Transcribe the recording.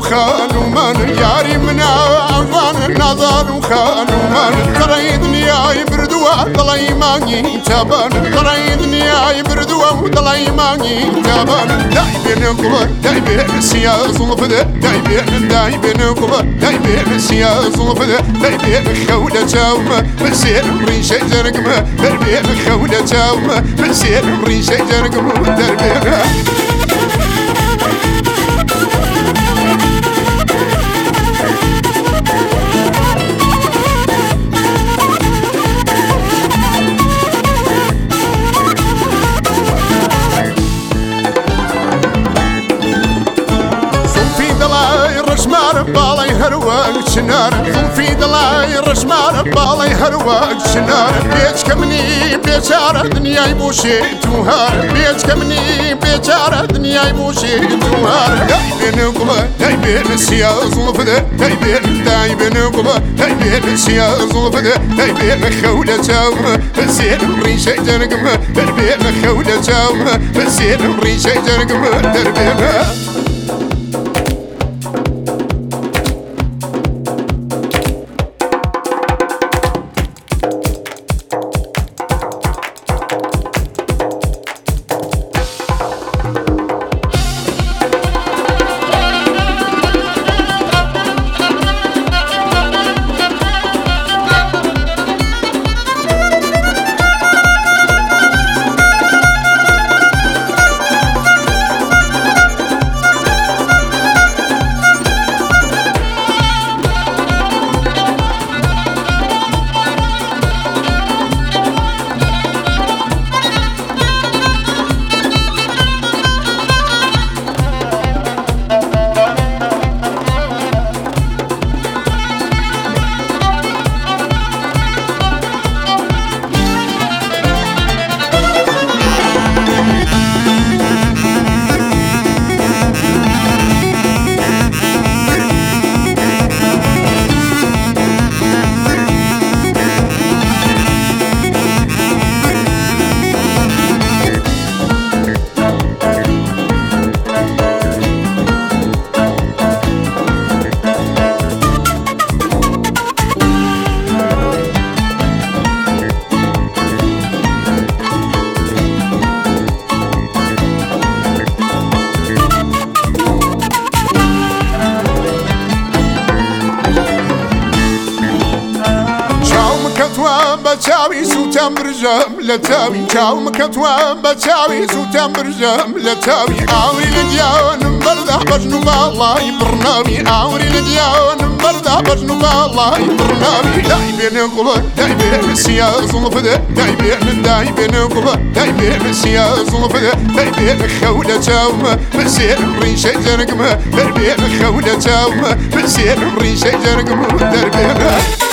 وخان ومن ياري من عفان نظر وخان ومن تريدني يا بردوا ضلي ماني تبان تريدني يا بردوا ضلي ماني تبان دايبين قبر دايبين سياز وفدا دايبين قبر دايبين سياز وفدا دايبين خولة تاوما بسير ريشة جرقما دربين خولة تاوما بسير ريشة جرقما دربين رشمار بالي هرواق شنار في دلاي رشمار بالي هرواق شنار بيت كمني بيشار دنياي بوشي توهار بيت كمني بيشار دنياي بوشي توهار دايبين قبا دايبين سياز وفدا دايبين قبا دايبين سياز وفدا دايبين خولة تاوما بسير ريشة جرقما دايبين خولة تاوما بسير ريشة جرقما دربينا بتاوي سوتام برجام لتاوي تاو مكتوا بتاوي سوتام برجام لتاوي عوري لديان برده بجنو بالله برنامي عوري لديان برده بجنو بالله برنامي دايبين قبا دايبين سياز وفدا دايبين قبا دايبين سياز وفدا دايبين خولة تاوما بسير ريشة جرقما دايبين خولة تاوما بسير ريشة جرقما دربينا